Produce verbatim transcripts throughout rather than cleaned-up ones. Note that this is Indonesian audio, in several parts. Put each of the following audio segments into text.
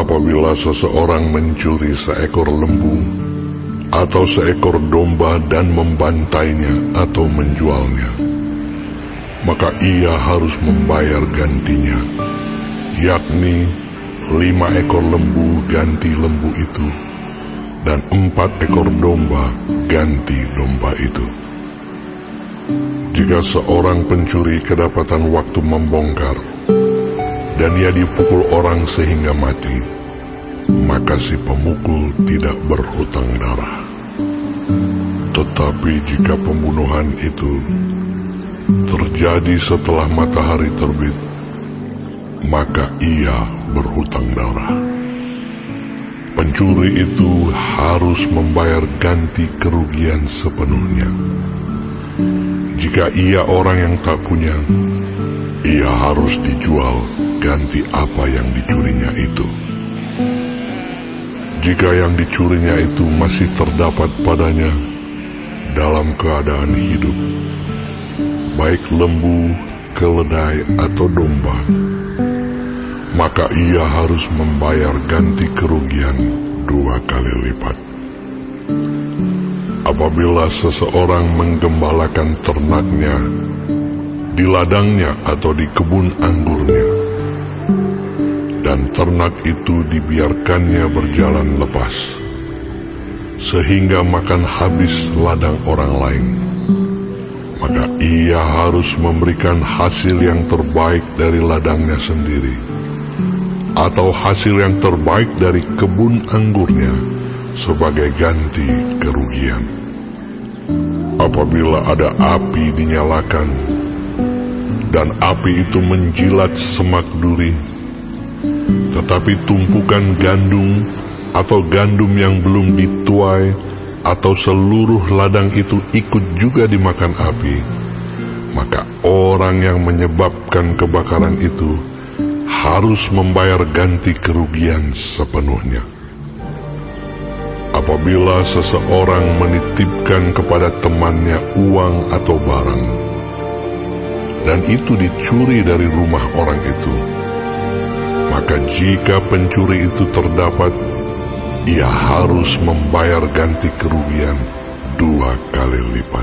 Apabila seseorang mencuri seekor lembu atau seekor domba dan membantainya atau menjualnya, maka ia harus membayar gantinya, yakni lima ekor lembu ganti lembu itu, dan empat ekor domba ganti domba itu. Jika seorang pencuri kedapatan waktu membongkar, dan ia dipukul orang sehingga mati, maka si pemukul tidak berhutang darah. Tetapi jika pembunuhan itu terjadi setelah matahari terbit, maka ia berhutang darah. Pencuri itu harus membayar ganti kerugian sepenuhnya. Jika ia orang yang tak punya, ia harus dijual ganti apa yang dicurinya itu. Jika yang dicurinya itu masih terdapat padanya dalam keadaan hidup, baik lembu, keledai, atau domba, maka ia harus membayar ganti kerugian dua kali lipat. Apabila seseorang menggembalakan ternaknya di ladangnya atau di kebun anggurnya, dan ternak itu dibiarkannya berjalan lepas, sehingga makan habis ladang orang lain, maka ia harus memberikan hasil yang terbaik dari ladangnya sendiri, atau hasil yang terbaik dari kebun anggurnya sebagai ganti kerugian. Apabila ada api dinyalakan, dan api itu menjilat semak duri, tetapi tumpukan gandum atau gandum yang belum dituai atau seluruh ladang itu ikut juga dimakan api, maka orang yang menyebabkan kebakaran itu harus membayar ganti kerugian sepenuhnya. Apabila seseorang menitipkan kepada temannya uang atau barang, dan itu dicuri dari rumah orang itu, maka jika pencuri itu terdapat, ia harus membayar ganti kerugian dua kali lipat.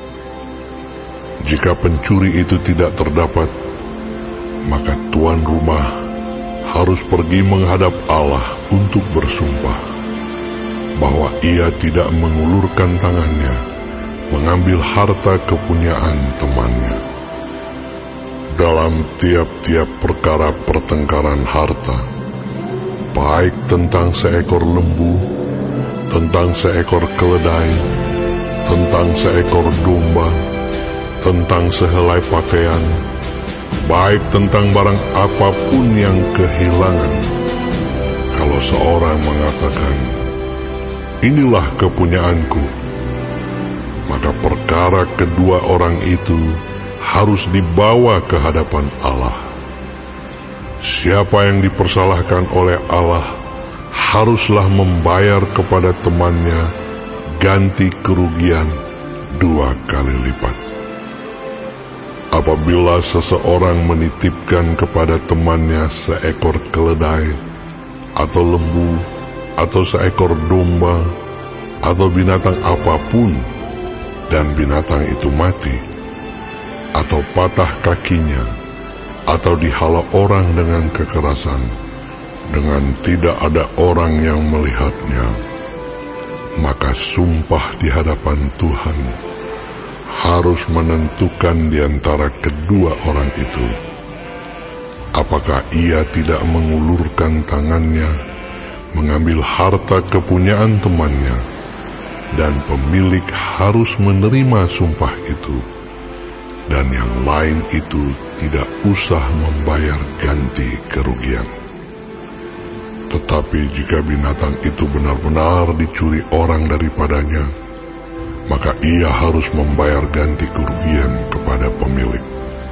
Jika pencuri itu tidak terdapat, maka tuan rumah harus pergi menghadap Allah untuk bersumpah bahwa ia tidak mengulurkan tangannya mengambil harta kepunyaan temannya. Dalam tiap-tiap perkara pertengkaran harta, baik tentang seekor lembu, tentang seekor keledai, tentang seekor domba, tentang sehelai pakaian, baik tentang barang apapun yang kehilangan, kalau seorang mengatakan, "Inilah kepunyaanku," maka perkara kedua orang itu harus dibawa ke hadapan Allah. Siapa yang dipersalahkan oleh Allah haruslah membayar kepada temannya ganti kerugian dua kali lipat. Apabila seseorang menitipkan kepada temannya seekor keledai, atau lembu, atau seekor domba, atau binatang apapun, dan binatang itu mati, atau patah kakinya, atau dihala orang dengan kekerasan, dengan tidak ada orang yang melihatnya, maka sumpah di hadapan Tuhan harus menentukan di antara kedua orang itu, apakah ia tidak mengulurkan tangannya mengambil harta kepunyaan temannya, dan pemilik harus menerima sumpah itu, dan yang lain itu tidak usah membayar ganti kerugian. Tetapi jika binatang itu benar-benar dicuri orang daripadanya, maka ia harus membayar ganti kerugian kepada pemilik.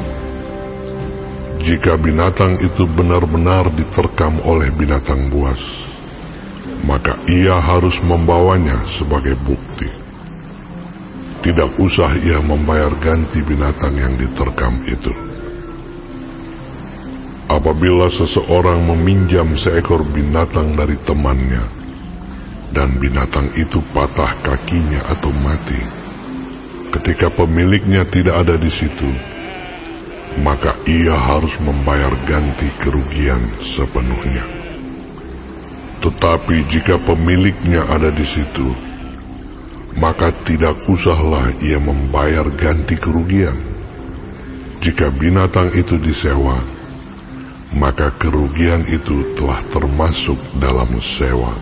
Jika binatang itu benar-benar diterkam oleh binatang buas, maka ia harus membawanya sebagai bukti. Tidak usah ia membayar ganti binatang yang diterkam itu. Apabila seseorang meminjam seekor binatang dari temannya, dan binatang itu patah kakinya atau mati, ketika pemiliknya tidak ada di situ, maka ia harus membayar ganti kerugian sepenuhnya. Tetapi jika pemiliknya ada di situ, maka tidak usahlah ia membayar ganti kerugian. Jika binatang itu disewa, maka kerugian itu telah termasuk dalam sewa.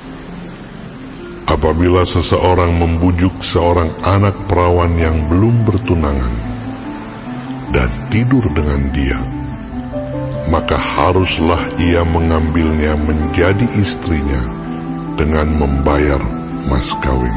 Apabila seseorang membujuk seorang anak perawan yang belum bertunangan dan tidur dengan dia, maka haruslah ia mengambilnya menjadi istrinya dengan membayar mas kawin.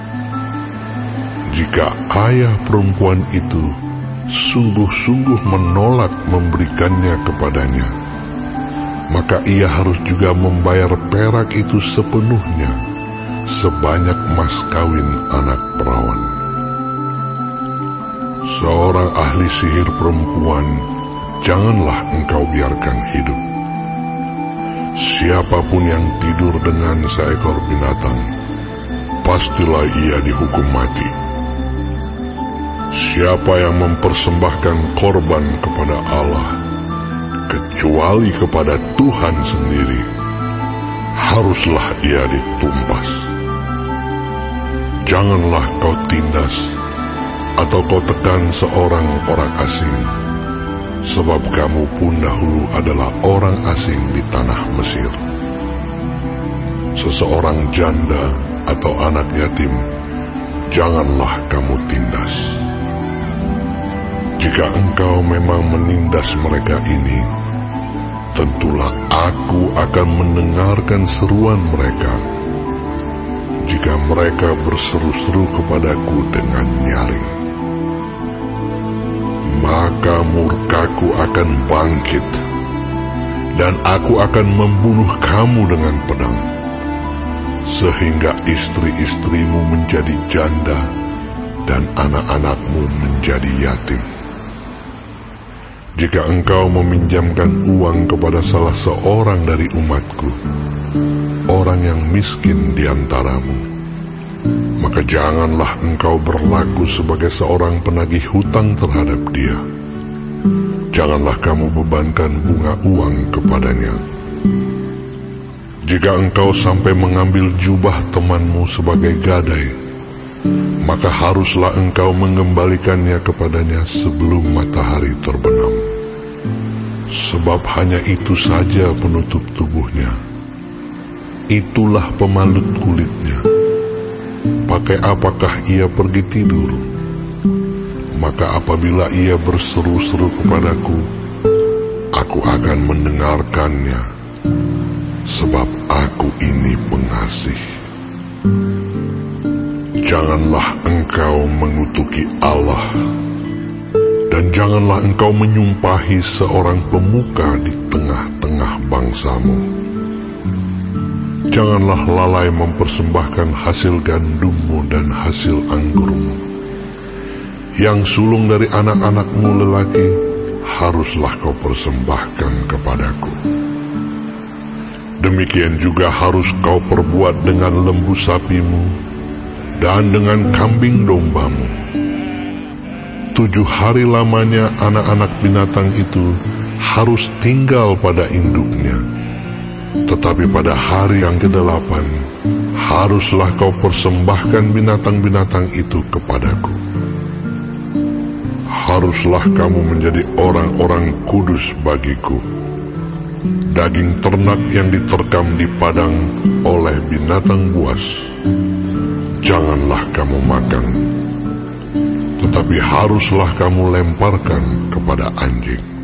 Jika ayah perempuan itu sungguh-sungguh menolak memberikannya kepadanya, maka ia harus juga membayar perak itu sepenuhnya, sebanyak mas kawin anak perawan. Seorang ahli sihir perempuan janganlah engkau biarkan hidup. Siapapun yang tidur dengan seekor binatang, pastilah ia dihukum mati. Siapa yang mempersembahkan korban kepada Allah, kecuali kepada Tuhan sendiri, haruslah ia ditumpas. Janganlah kau tindas atau kau tekan seorang orang asing, sebab kamu pun dahulu adalah orang asing di tanah Mesir. Seseorang janda atau anak yatim, janganlah kamu tindas. Jika engkau memang menindas mereka ini, tentulah aku akan mendengarkan seruan mereka jika mereka berseru-seru kepadaku dengan nyaring. Maka murkaku akan bangkit, dan aku akan membunuh kamu dengan pedang, sehingga istri-istrimu menjadi janda dan anak-anakmu menjadi yatim. Jika engkau meminjamkan uang kepada salah seorang dari umatku, orang yang miskin di antaramu, maka janganlah engkau berlaku sebagai seorang penagih hutang terhadap dia. Janganlah kamu bebankan bunga uang kepadanya. Jika engkau sampai mengambil jubah temanmu sebagai gadai, maka haruslah engkau mengembalikannya kepadanya sebelum matahari terbenam. Sebab hanya itu saja penutup tubuhnya, itulah pemalut kulitnya. Pakai apakah ia pergi tidur? Maka apabila ia berseru-seru kepadaku, aku akan mendengarkannya, sebab aku ini pengasih. Janganlah engkau mengutuki Allah, dan janganlah engkau menyumpahi seorang pemuka di tengah-tengah bangsamu. Janganlah lalai mempersembahkan hasil gandummu dan hasil anggurmu. Yang sulung dari anak-anakmu lelaki haruslah kau persembahkan kepadaku. Demikian juga harus kau perbuat dengan lembu sapimu dan dengan kambing dombamu. Tujuh hari lamanya anak-anak binatang itu harus tinggal pada induknya. Tetapi pada hari yang kedelapan, haruslah kau persembahkan binatang-binatang itu kepadaku. Haruslah kamu menjadi orang-orang kudus bagiku. Daging ternak yang diterkam di padang oleh binatang buas, janganlah kamu makan, tetapi haruslah kamu lemparkan kepada anjing.